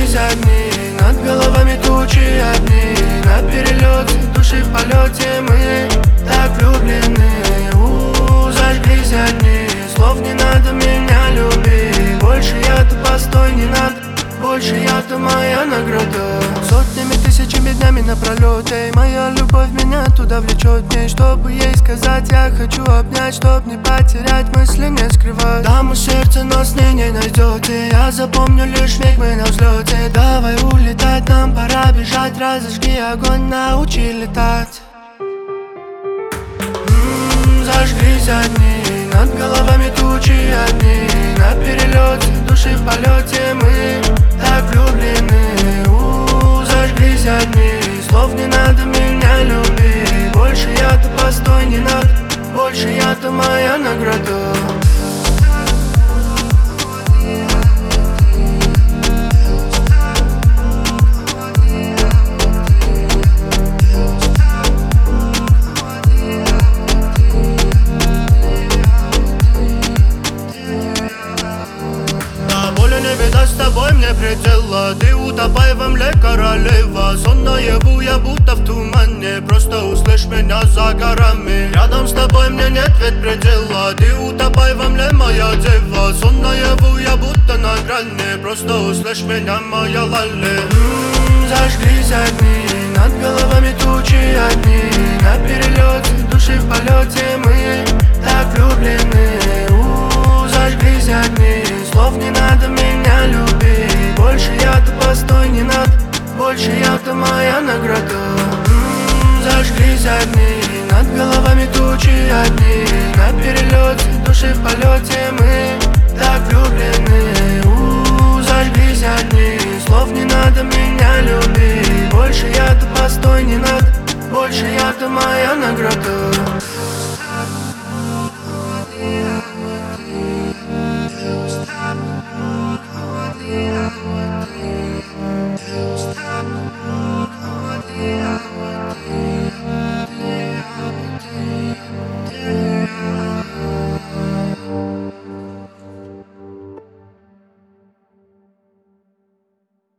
Зажглись огни, над головами тучи одни. На перелете, души в полете, мы так влюблены. Зажглись огни, слов не надо, меня люби. Больше я-то постой, не надо, больше я-то моя награда. Сотнями, тысячами днями напролёт, эй, моя любовь меня туда влечет. Мне, чтобы ей сказать, я хочу обнять, чтоб не потерять, мысли не скрывать. Даму сердце, но с ней не найдет, и я запомню лишь миг, мы на взлете. Давай улетать, нам пора бежать, разожги огонь, научи летать. Зажглись огни, над головами тучи одни. На перелете, души в полете, мы так влюблены. Зажглись огни, слов не надо, меня люби. Больше я-то постой, не надо, больше я-то моя награда. С тобой мне предела, ты утопай во мле, королева. Сон наяву, я будто в тумане, просто услышь меня за горами. Рядом с тобой мне нет ведь предела, ты утопай во мле, моя дева. Сон наяву, я будто на грани, просто услышь меня, моя лали. Зажглись огни, над головами тучи одни. На перелете, души в полете, мы так влюблены. Зажглись огни, слов не надо, меня люби. Больше я-то постой, не надо, больше я-то моя награда. Зажглись огни, над головами тучи одни. На перелете, души в полете, мы так влюблены. Зажглись огни, слов не надо, меня люби. Больше я-то постой, не надо, больше я-то моя награда.